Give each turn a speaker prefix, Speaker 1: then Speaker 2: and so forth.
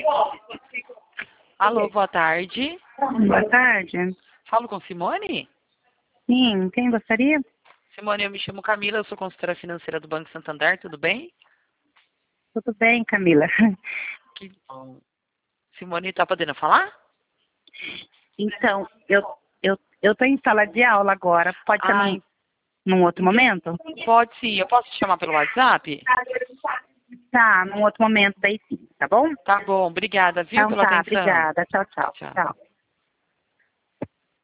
Speaker 1: Alô, boa tarde.
Speaker 2: Boa tarde.
Speaker 1: Falo com Simone?
Speaker 2: Sim, quem gostaria?
Speaker 1: Simone, eu me chamo Camila, eu sou consultora financeira do Banco Santander, tudo bem?
Speaker 2: Tudo bem, Camila?
Speaker 1: Que bom. Simone, tá podendo falar?
Speaker 2: Então, eu tô em sala de aula agora. Pode ser
Speaker 1: Ai,
Speaker 2: num outro momento?
Speaker 1: pode sim. Eu posso te chamar pelo WhatsApp?
Speaker 2: Tá, num outro momento daí sim, tá bom?
Speaker 1: Tá bom, obrigada, viu,
Speaker 2: Então
Speaker 1: pela
Speaker 2: tá,
Speaker 1: atenção.
Speaker 2: obrigada. Tchau, tchau.
Speaker 1: Tchau.
Speaker 2: Tchau.